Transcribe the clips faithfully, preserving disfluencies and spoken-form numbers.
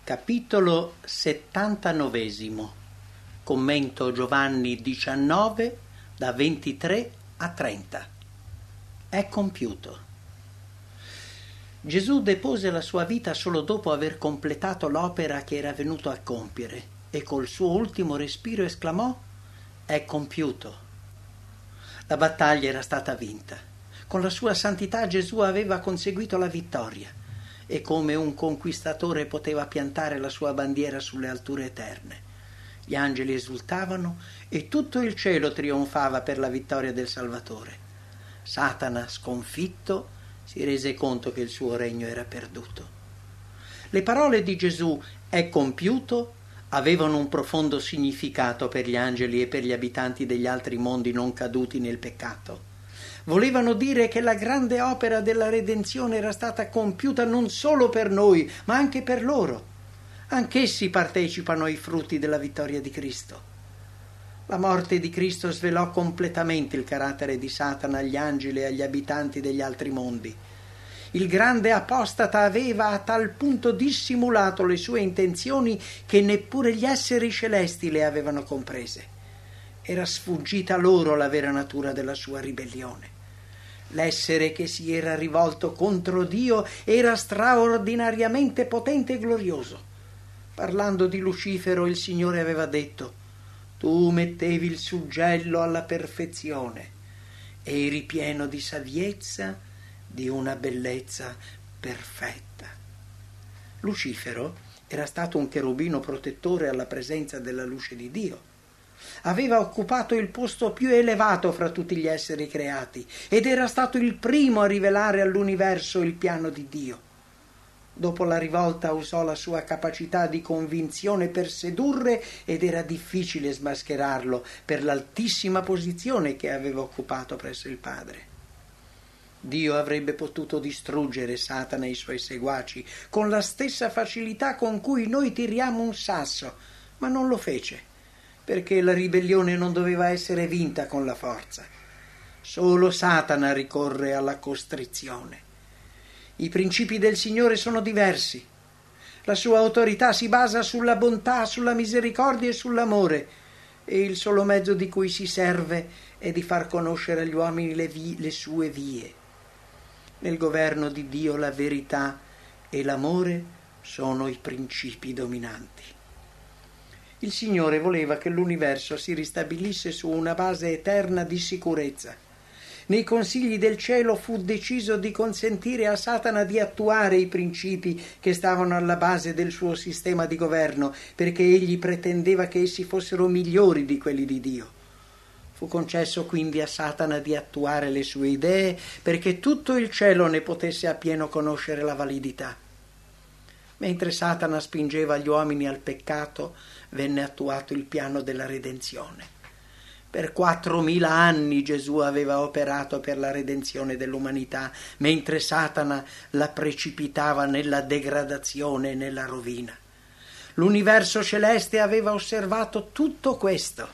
Capitolo settantanovesimo. Commento Giovanni diciannove, da ventitré a trenta. È compiuto. Gesù depose la sua vita solo dopo aver completato l'opera che era venuto a compiere e col suo ultimo respiro esclamò: è compiuto. La battaglia era stata vinta. Con la sua santità Gesù aveva conseguito la vittoria e come un conquistatore poteva piantare la sua bandiera sulle alture eterne. Gli angeli esultavano e tutto il cielo trionfava per la vittoria del Salvatore. Satana, sconfitto, si rese conto che il suo regno era perduto. Le parole di Gesù «è compiuto» avevano un profondo significato per gli angeli e per gli abitanti degli altri mondi non caduti nel peccato. Volevano dire che la grande opera della redenzione era stata compiuta non solo per noi, ma anche per loro. Anch'essi partecipano ai frutti della vittoria di Cristo. La morte di Cristo svelò completamente il carattere di Satana agli angeli e agli abitanti degli altri mondi. Il grande apostata aveva a tal punto dissimulato le sue intenzioni che neppure gli esseri celesti le avevano comprese. Era sfuggita loro la vera natura della sua ribellione. L'essere che si era rivolto contro Dio era straordinariamente potente e glorioso. Parlando di Lucifero, il Signore aveva detto: tu mettevi il suggello alla perfezione, eri pieno di saviezza, di una bellezza perfetta. Lucifero era stato un cherubino protettore alla presenza della luce di Dio. Aveva occupato il posto più elevato fra tutti gli esseri creati ed era stato il primo a rivelare all'universo il piano di Dio. Dopo la rivolta usò la sua capacità di convinzione per sedurre ed era difficile smascherarlo per l'altissima posizione che aveva occupato presso il Padre. Dio avrebbe potuto distruggere Satana e i suoi seguaci con la stessa facilità con cui noi tiriamo un sasso, ma non lo fece, perché la ribellione non doveva essere vinta con la forza. Solo Satana ricorre alla costrizione. I principi del Signore sono diversi. La sua autorità si basa sulla bontà, sulla misericordia e sull'amore, e il solo mezzo di cui si serve è di far conoscere agli uomini le, vie, le sue vie. Nel governo di Dio la verità e l'amore sono i principi dominanti. Il Signore voleva che l'universo si ristabilisse su una base eterna di sicurezza. Nei consigli del cielo fu deciso di consentire a Satana di attuare i principi che stavano alla base del suo sistema di governo, perché egli pretendeva che essi fossero migliori di quelli di Dio. Fu concesso quindi a Satana di attuare le sue idee perché tutto il cielo ne potesse appieno conoscere la validità. Mentre Satana spingeva gli uomini al peccato, venne attuato il piano della redenzione. Per quattromila anni Gesù aveva operato per la redenzione dell'umanità, mentre Satana la precipitava nella degradazione e nella rovina. L'universo celeste aveva osservato tutto questo.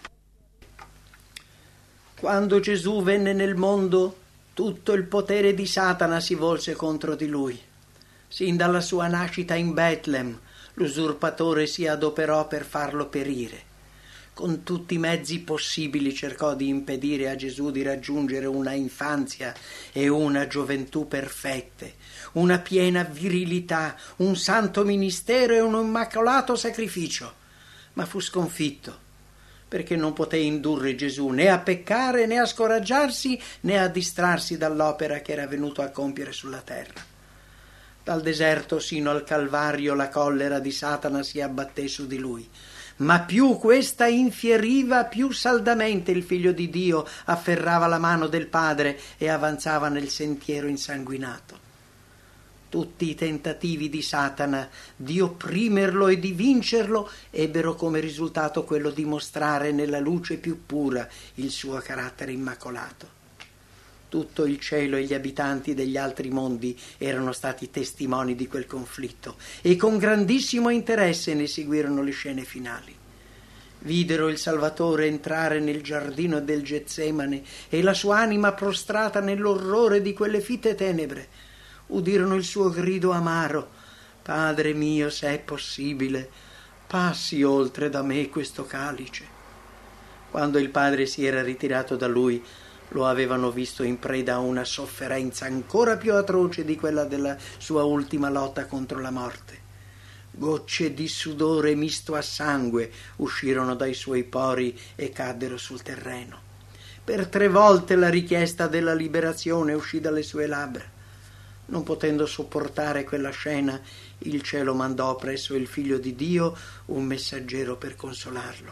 Quando Gesù venne nel mondo, tutto il potere di Satana si volse contro di lui. Sin dalla sua nascita in Betlem, l'usurpatore si adoperò per farlo perire. Con tutti i mezzi possibili cercò di impedire a Gesù di raggiungere una infanzia e una gioventù perfette, una piena virilità, un santo ministero e un immacolato sacrificio. Ma fu sconfitto, perché non poté indurre Gesù né a peccare, né a scoraggiarsi, né a distrarsi dall'opera che era venuto a compiere sulla terra. Dal deserto sino al Calvario la collera di Satana si abbatté su di lui, ma più questa infieriva, più saldamente il Figlio di Dio afferrava la mano del Padre e avanzava nel sentiero insanguinato. Tutti i tentativi di Satana di opprimerlo e di vincerlo ebbero come risultato quello di mostrare nella luce più pura il suo carattere immacolato. Tutto il cielo e gli abitanti degli altri mondi erano stati testimoni di quel conflitto e con grandissimo interesse ne seguirono le scene finali. Videro il Salvatore entrare nel giardino del Getsemane e la sua anima prostrata nell'orrore di quelle fitte tenebre. Udirono il suo grido amaro: Padre mio, se è possibile, passi oltre da me questo calice. Quando il padre si era ritirato da lui, lo avevano visto in preda a una sofferenza ancora più atroce di quella della sua ultima lotta contro la morte. Gocce di sudore misto a sangue uscirono dai suoi pori e caddero sul terreno. Per tre volte la richiesta della liberazione uscì dalle sue labbra. Non potendo sopportare quella scena, il cielo mandò presso il Figlio di Dio un messaggero per consolarlo.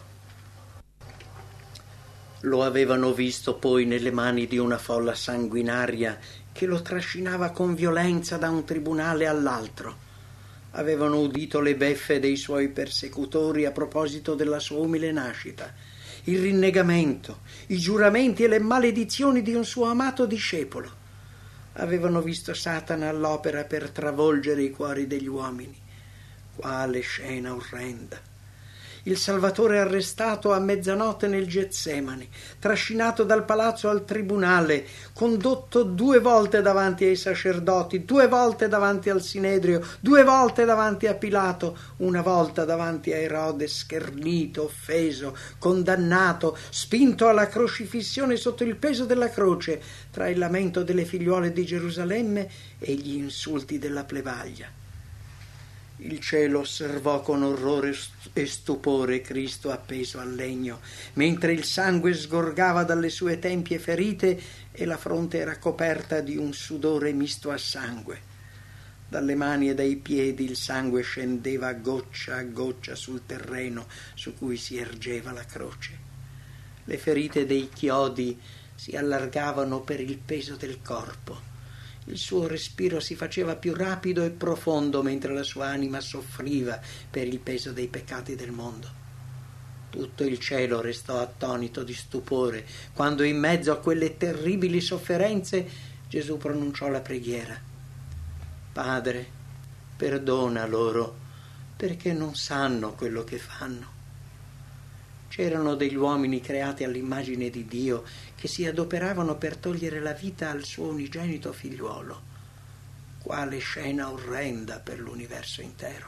Lo avevano visto poi nelle mani di una folla sanguinaria che lo trascinava con violenza da un tribunale all'altro. Avevano udito le beffe dei suoi persecutori a proposito della sua umile nascita, il rinnegamento, i giuramenti e le maledizioni di un suo amato discepolo. Avevano visto Satana all'opera per travolgere i cuori degli uomini. Quale scena orrenda! Il Salvatore arrestato a mezzanotte nel Getsemani, trascinato dal palazzo al tribunale, condotto due volte davanti ai sacerdoti, due volte davanti al Sinedrio, due volte davanti a Pilato, una volta davanti a Erode, schernito, offeso, condannato, spinto alla crocifissione sotto il peso della croce, tra il lamento delle figliuole di Gerusalemme e gli insulti della plebaglia. Il cielo osservò con orrore e stupore Cristo appeso al legno, mentre il sangue sgorgava dalle sue tempie ferite e la fronte era coperta di un sudore misto a sangue. Dalle mani e dai piedi il sangue scendeva goccia a goccia sul terreno su cui si ergeva la croce. Le ferite dei chiodi si allargavano per il peso del corpo. Il suo respiro si faceva più rapido e profondo mentre la sua anima soffriva per il peso dei peccati del mondo. Tutto il cielo restò attonito di stupore quando in mezzo a quelle terribili sofferenze Gesù pronunciò la preghiera. Padre, perdona loro perché non sanno quello che fanno. C'erano degli uomini creati all'immagine di Dio che si adoperavano per togliere la vita al suo unigenito figliuolo. Quale scena orrenda per l'universo intero!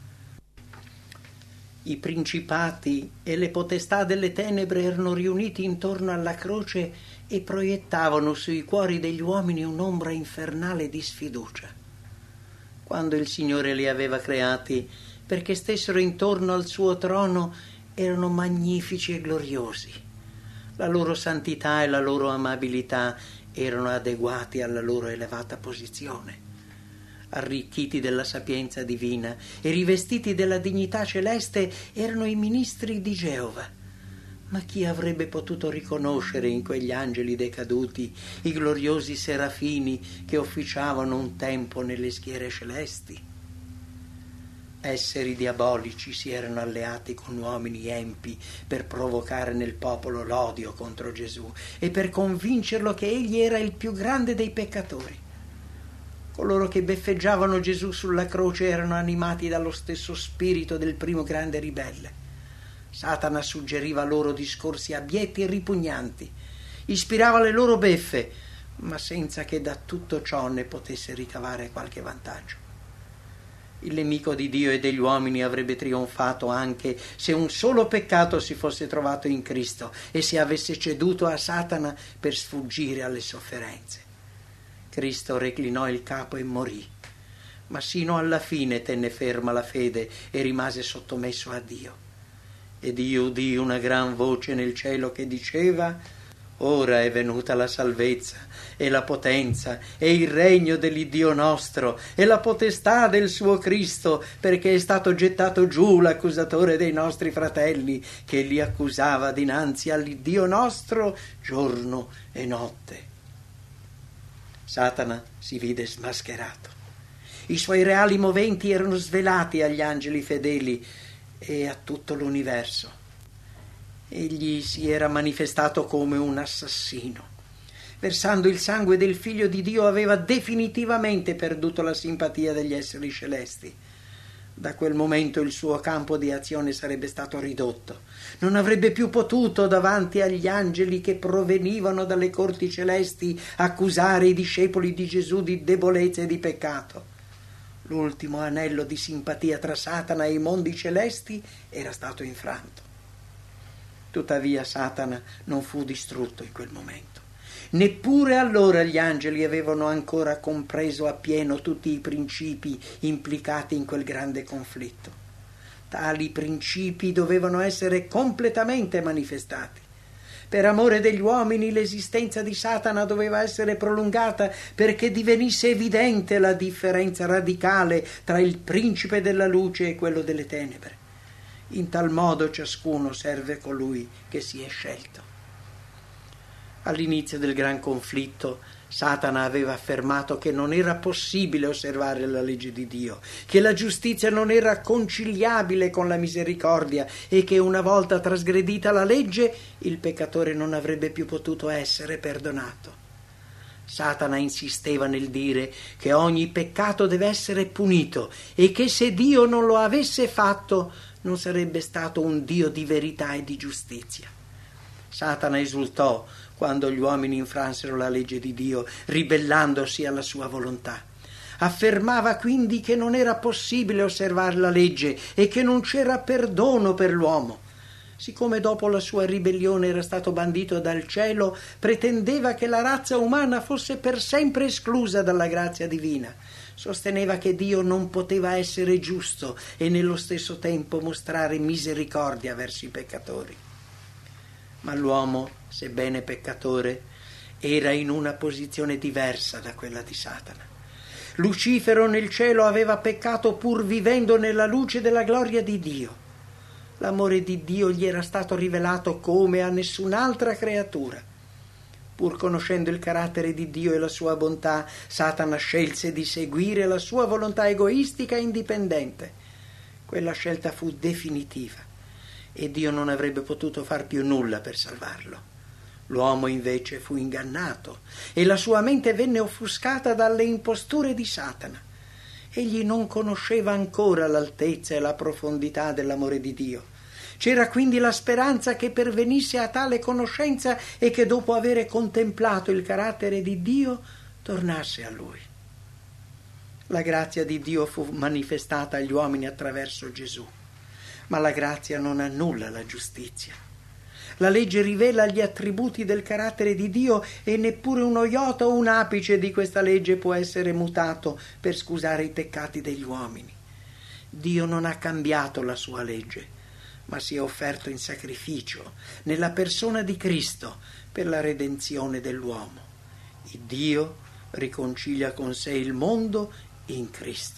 I principati e le potestà delle tenebre erano riuniti intorno alla croce e proiettavano sui cuori degli uomini un'ombra infernale di sfiducia. Quando il Signore li aveva creati perché stessero intorno al suo trono, erano magnifici e gloriosi. La loro santità e la loro amabilità erano adeguati alla loro elevata posizione. Arricchiti della sapienza divina e rivestiti della dignità celeste, erano i ministri di Geova. Ma chi avrebbe potuto riconoscere in quegli angeli decaduti i gloriosi serafini che officiavano un tempo nelle schiere celesti? Esseri diabolici si erano alleati con uomini empi per provocare nel popolo l'odio contro Gesù e per convincerlo che egli era il più grande dei peccatori. Coloro che beffeggiavano Gesù sulla croce erano animati dallo stesso spirito del primo grande ribelle. Satana suggeriva loro discorsi abietti e ripugnanti, ispirava le loro beffe, ma senza che da tutto ciò ne potesse ricavare qualche vantaggio. Il nemico di Dio e degli uomini avrebbe trionfato anche se un solo peccato si fosse trovato in Cristo e se avesse ceduto a Satana per sfuggire alle sofferenze. Cristo reclinò il capo e morì, ma sino alla fine tenne ferma la fede e rimase sottomesso a Dio. Ed io udii una gran voce nel cielo che diceva: ora è venuta la salvezza e la potenza e il regno dell'Iddio nostro e la potestà del suo Cristo, perché è stato gettato giù l'accusatore dei nostri fratelli che li accusava dinanzi all'Iddio nostro giorno e notte. Satana si vide smascherato. I suoi reali moventi erano svelati agli angeli fedeli e a tutto l'universo. Egli si era manifestato come un assassino. Versando il sangue del Figlio di Dio aveva definitivamente perduto la simpatia degli esseri celesti. Da quel momento il suo campo di azione sarebbe stato ridotto. Non avrebbe più potuto, davanti agli angeli che provenivano dalle corti celesti, accusare i discepoli di Gesù di debolezza e di peccato. L'ultimo anello di simpatia tra Satana e i mondi celesti era stato infranto. Tuttavia Satana non fu distrutto in quel momento. Neppure allora gli angeli avevano ancora compreso appieno tutti i principi implicati in quel grande conflitto. Tali principi dovevano essere completamente manifestati. Per amore degli uomini l'esistenza di Satana doveva essere prolungata perché divenisse evidente la differenza radicale tra il principe della luce e quello delle tenebre. In tal modo ciascuno serve colui che si è scelto. All'inizio del gran conflitto, Satana aveva affermato che non era possibile osservare la legge di Dio, che la giustizia non era conciliabile con la misericordia e che una volta trasgredita la legge, il peccatore non avrebbe più potuto essere perdonato. Satana insisteva nel dire che ogni peccato deve essere punito e che se Dio non lo avesse fatto, non sarebbe stato un Dio di verità e di giustizia. Satana esultò quando gli uomini infransero la legge di Dio, ribellandosi alla sua volontà. Affermava quindi che non era possibile osservare la legge e che non c'era perdono per l'uomo. Siccome dopo la sua ribellione era stato bandito dal cielo, pretendeva che la razza umana fosse per sempre esclusa dalla grazia divina. Sosteneva che Dio non poteva essere giusto e nello stesso tempo mostrare misericordia verso i peccatori. Ma l'uomo, sebbene peccatore, era in una posizione diversa da quella di Satana. Lucifero nel cielo aveva peccato pur vivendo nella luce della gloria di Dio. L'amore di Dio gli era stato rivelato come a nessun'altra creatura. Pur conoscendo il carattere di Dio e la sua bontà, Satana scelse di seguire la sua volontà egoistica e indipendente. Quella scelta fu definitiva e Dio non avrebbe potuto far più nulla per salvarlo. L'uomo invece fu ingannato e la sua mente venne offuscata dalle imposture di Satana. Egli non conosceva ancora l'altezza e la profondità dell'amore di Dio. C'era quindi la speranza che pervenisse a tale conoscenza e che dopo avere contemplato il carattere di Dio tornasse a Lui. La grazia di Dio fu manifestata agli uomini attraverso Gesù. Ma la grazia non annulla la giustizia. La legge rivela gli attributi del carattere di Dio e neppure uno iota o un apice di questa legge può essere mutato per scusare i peccati degli uomini. Dio non ha cambiato la sua legge, ma si è offerto in sacrificio nella persona di Cristo per la redenzione dell'uomo. Il Dio riconcilia con sé il mondo in Cristo.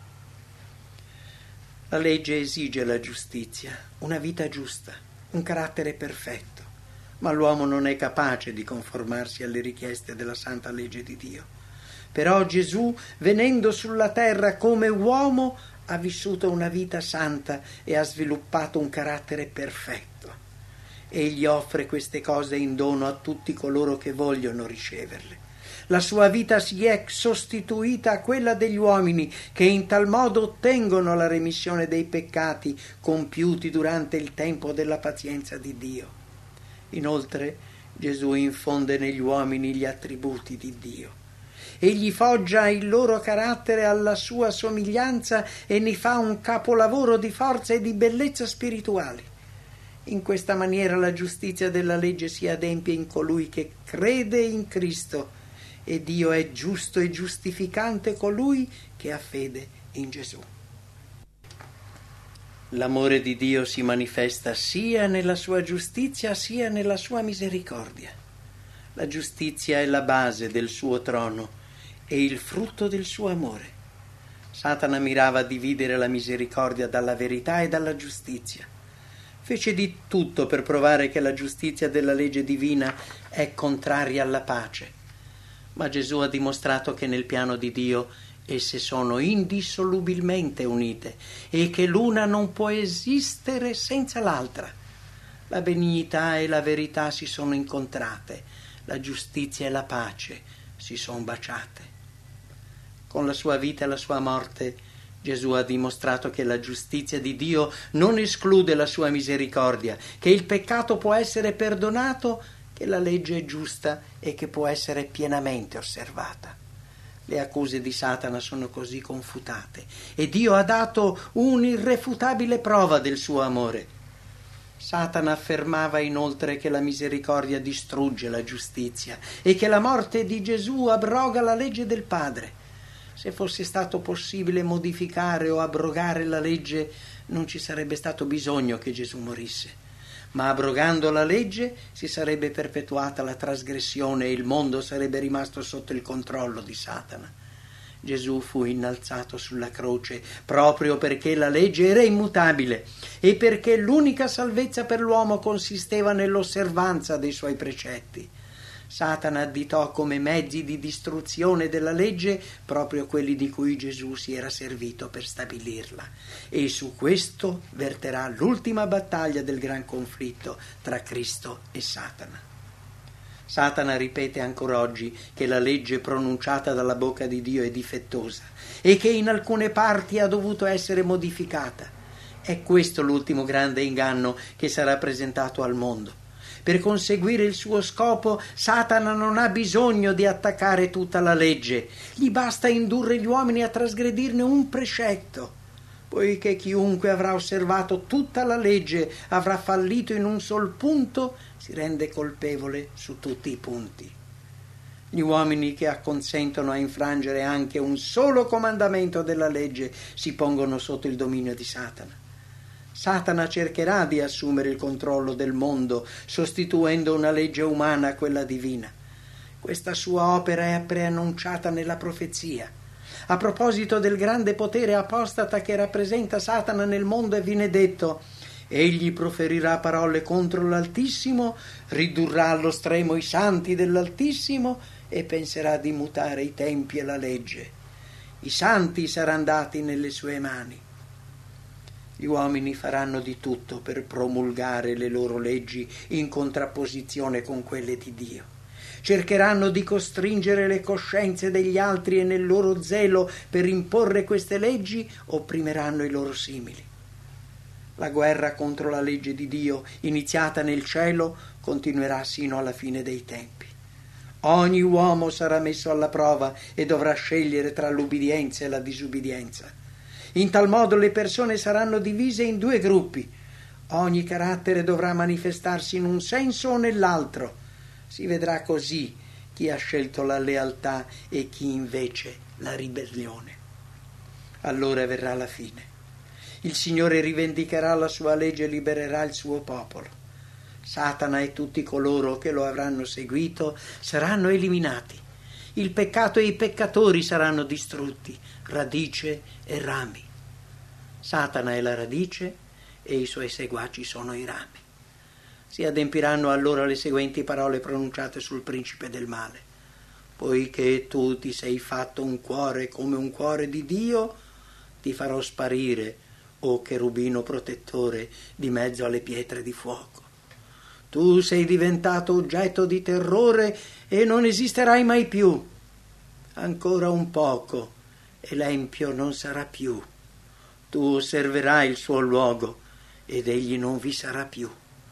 La legge esige la giustizia, una vita giusta, un carattere perfetto, ma l'uomo non è capace di conformarsi alle richieste della santa legge di Dio. Però Gesù, venendo sulla terra come uomo, ha vissuto una vita santa e ha sviluppato un carattere perfetto. Egli offre queste cose in dono a tutti coloro che vogliono riceverle. La sua vita si è sostituita a quella degli uomini che in tal modo ottengono la remissione dei peccati compiuti durante il tempo della pazienza di Dio. Inoltre Gesù infonde negli uomini gli attributi di Dio. Egli foggia il loro carattere alla sua somiglianza e ne fa un capolavoro di forza e di bellezza spirituali. In questa maniera la giustizia della legge si adempie in colui che crede in Cristo, e Dio è giusto e giustificante colui che ha fede in Gesù. L'amore di Dio si manifesta sia nella sua giustizia sia nella sua misericordia. La giustizia è la base del suo trono e il frutto del suo amore. Satana mirava a dividere la misericordia dalla verità e dalla giustizia. Fece di tutto per provare che la giustizia della legge divina è contraria alla pace. Ma Gesù ha dimostrato che nel piano di Dio esse sono indissolubilmente unite e che l'una non può esistere senza l'altra. La benignità e la verità si sono incontrate, la giustizia e la pace si sono baciate. Con la sua vita e la sua morte Gesù ha dimostrato che la giustizia di Dio non esclude la sua misericordia, che il peccato può essere perdonato, che la legge è giusta e che può essere pienamente osservata. Le accuse di Satana sono così confutate e Dio ha dato un'irrefutabile prova del suo amore. Satana affermava inoltre che la misericordia distrugge la giustizia e che la morte di Gesù abroga la legge del Padre. Se fosse stato possibile modificare o abrogare la legge, non ci sarebbe stato bisogno che Gesù morisse. Ma abrogando la legge si sarebbe perpetuata la trasgressione e il mondo sarebbe rimasto sotto il controllo di Satana. Gesù fu innalzato sulla croce proprio perché la legge era immutabile e perché l'unica salvezza per l'uomo consisteva nell'osservanza dei suoi precetti. Satana additò come mezzi di distruzione della legge proprio quelli di cui Gesù si era servito per stabilirla, e su questo verterà l'ultima battaglia del gran conflitto tra Cristo e Satana. Satana ripete ancora oggi che la legge pronunciata dalla bocca di Dio è difettosa e che in alcune parti ha dovuto essere modificata. È questo l'ultimo grande inganno che sarà presentato al mondo. Per conseguire il suo scopo, Satana non ha bisogno di attaccare tutta la legge, gli basta indurre gli uomini a trasgredirne un precetto, poiché chiunque avrà osservato tutta la legge avrà fallito in un sol punto, si rende colpevole su tutti i punti. Gli uomini che acconsentono a infrangere anche un solo comandamento della legge si pongono sotto il dominio di Satana. Satana cercherà di assumere il controllo del mondo, sostituendo una legge umana a quella divina. Questa sua opera è preannunciata nella profezia. A proposito del grande potere apostata che rappresenta Satana nel mondo, viene detto: egli proferirà parole contro l'Altissimo, ridurrà allo stremo i santi dell'Altissimo e penserà di mutare i tempi e la legge. I santi saranno dati nelle sue mani. Gli uomini faranno di tutto per promulgare le loro leggi in contrapposizione con quelle di Dio. Cercheranno di costringere le coscienze degli altri e nel loro zelo per imporre queste leggi opprimeranno i loro simili. La guerra contro la legge di Dio, iniziata nel cielo, continuerà sino alla fine dei tempi. Ogni uomo sarà messo alla prova e dovrà scegliere tra l'ubbidienza e la disubbidienza. In tal modo le persone saranno divise in due gruppi. Ogni carattere dovrà manifestarsi in un senso o nell'altro. Si vedrà così chi ha scelto la lealtà e chi invece la ribellione. Allora verrà la fine. Il Signore rivendicherà la sua legge e libererà il suo popolo. Satana e tutti coloro che lo avranno seguito saranno eliminati. Il peccato e i peccatori saranno distrutti, radice e rami. Satana è la radice e i suoi seguaci sono i rami. Si adempiranno allora le seguenti parole pronunciate sul principe del male: poiché tu ti sei fatto un cuore come un cuore di Dio, ti farò sparire, o cherubino protettore, di mezzo alle pietre di fuoco. Tu sei diventato oggetto di terrore e non esisterai mai più. Ancora un poco e l'empio non sarà più. Tu osserverai il suo luogo ed egli non vi sarà più.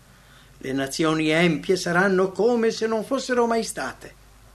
Le nazioni empie saranno come se non fossero mai state.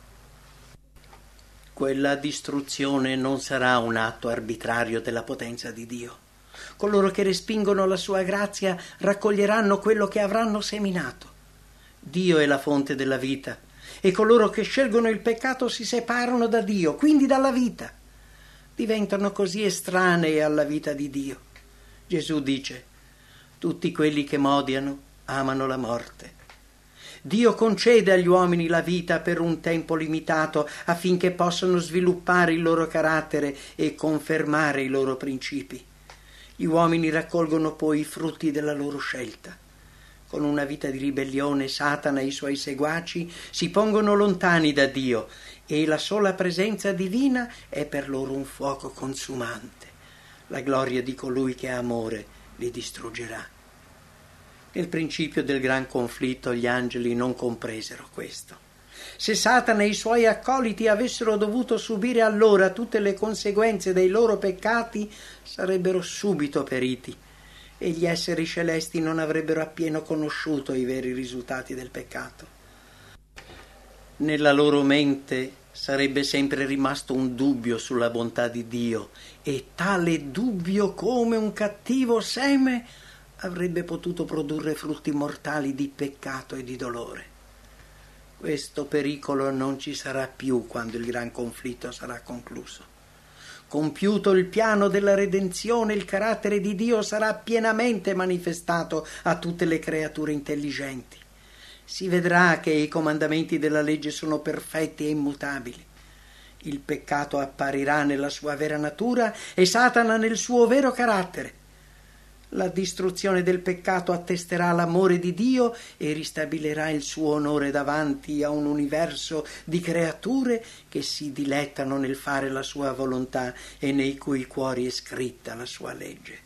Quella distruzione non sarà un atto arbitrario della potenza di Dio. Coloro che respingono la sua grazia raccoglieranno quello che avranno seminato. Dio è la fonte della vita e coloro che scelgono il peccato si separano da Dio, quindi dalla vita. Diventano così estranei alla vita di Dio. Gesù dice: tutti quelli che m'odiano amano la morte. Dio concede agli uomini la vita per un tempo limitato affinché possano sviluppare il loro carattere e confermare i loro principi. Gli uomini raccolgono poi i frutti della loro scelta. Con una vita di ribellione, Satana e i suoi seguaci si pongono lontani da Dio e la sola presenza divina è per loro un fuoco consumante. La gloria di colui che è amore li distruggerà. Nel principio del gran conflitto gli angeli non compresero questo. Se Satana e i suoi accoliti avessero dovuto subire allora tutte le conseguenze dei loro peccati, sarebbero subito periti e gli esseri celesti non avrebbero appieno conosciuto i veri risultati del peccato. Nella loro mente sarebbe sempre rimasto un dubbio sulla bontà di Dio, e tale dubbio, come un cattivo seme, avrebbe potuto produrre frutti mortali di peccato e di dolore. Questo pericolo non ci sarà più quando il gran conflitto sarà concluso. Compiuto il piano della redenzione, il carattere di Dio sarà pienamente manifestato a tutte le creature intelligenti. Si vedrà che i comandamenti della legge sono perfetti e immutabili. Il peccato apparirà nella sua vera natura e Satana nel suo vero carattere. La distruzione del peccato attesterà l'amore di Dio e ristabilirà il suo onore davanti a un universo di creature che si dilettano nel fare la sua volontà e nei cui cuori è scritta la sua legge.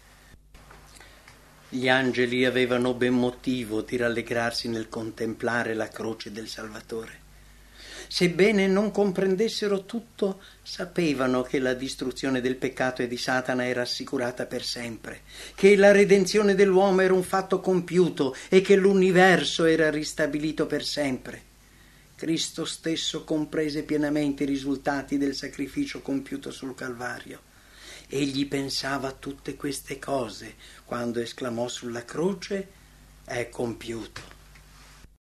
Gli angeli avevano ben motivo di rallegrarsi nel contemplare la croce del Salvatore. Sebbene non comprendessero tutto, sapevano che la distruzione del peccato e di Satana era assicurata per sempre, che la redenzione dell'uomo era un fatto compiuto e che l'universo era ristabilito per sempre. Cristo stesso comprese pienamente i risultati del sacrificio compiuto sul Calvario. Egli pensava a tutte queste cose quando esclamò sulla croce: «È compiuto».